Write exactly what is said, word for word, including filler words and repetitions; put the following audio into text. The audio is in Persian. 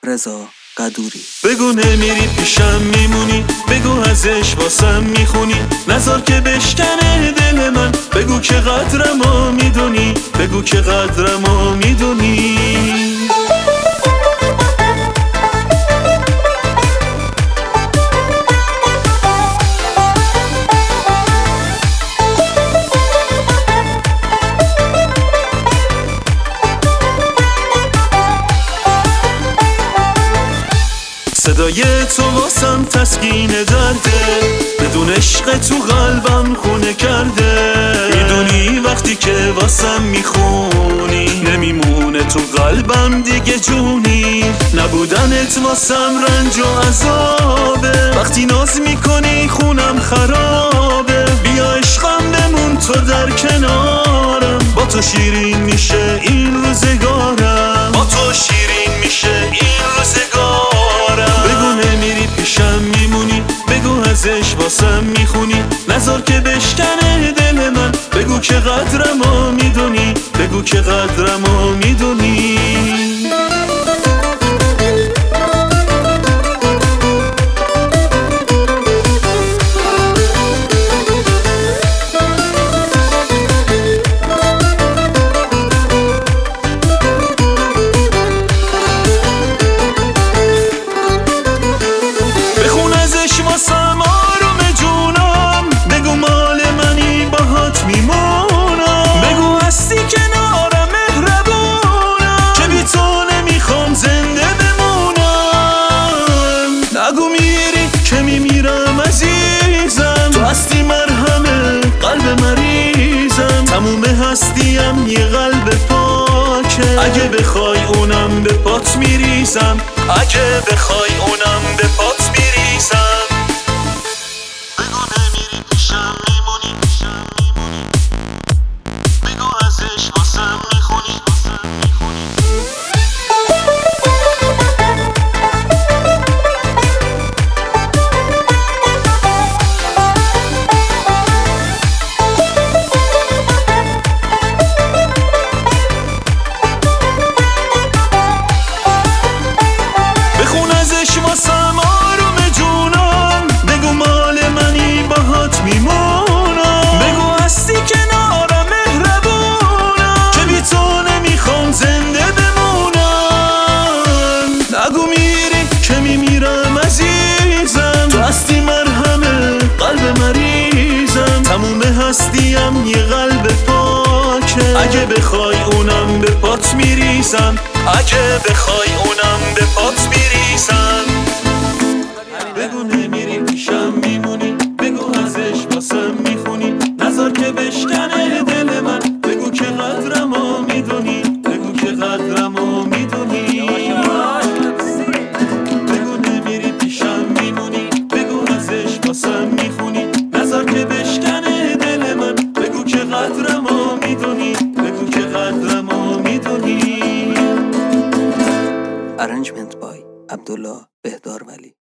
رضا قدوری. بگو نمیری پیشم میمونی، بگو ازش واسم میخونی، نذار که بشکنه دل من. بگو که قدرمو میدونی، بگو که قدرمو میدونی. صدای تو واسم تسکین درده، بدون عشق تو قلبم خونه کرده. میدونی وقتی که واسم میخونی، نمیمونه تو قلبم دیگه جونی. نبودنت واسم رنج و عذابه، وقتی ناز میکنی خونم خرابه. بیا عشقم بمون تو در کنارم، با تو شیرین میشه این روزگارم، با تو شیرین میشه این روزگارم. بگو نمیری پیشم میمونی، بگو ازش واسم میخونی، نذار که بشکنه دل من. بگو که قدرمو میدونی، بگو که قدرمو میدونی. واسم آروم جونم، بگو مال منی باهات میمونم. بگو هستی کنارم مهربونم، که بی تو نمیخوام زنده بمونم. نگو میری که میمیرم عزیزم، تو هستی مرهمه قلب مریضم. تموم هستیم یه قلب پاکه، اگه بخوای اونم به پات میریزم، اگه بخوای اونم به پات میریزم. واسم آروم جونم، بگو مال منی باهات میمونم. بگو هستی کنارم مهربونم، که بی تو نمیخوام زنده بمونم. نگو میری که میمیرم عزیزم، تو هستی مرهمه قلب مریضم. تموم هستیم یه قلب پاکه، اگه بخوای اونم به پات میریزم، اگه بخوای اونم به پات میریزم. بگو نمیری پیشم میمونی، بگو ازش واسم میخونی، نذار که بشکنه دل من. بگو که قدرمو میدونی، بگو که قدرمو میدونی. بگو نمیری پیشم میمونی، بگو ازش واسم میخونی، نذار که بشکنه دل من. بگو که قدرمو میدونی، بگو که قدرمو میدونی. Arrangement by عبدالله بهدار ولی.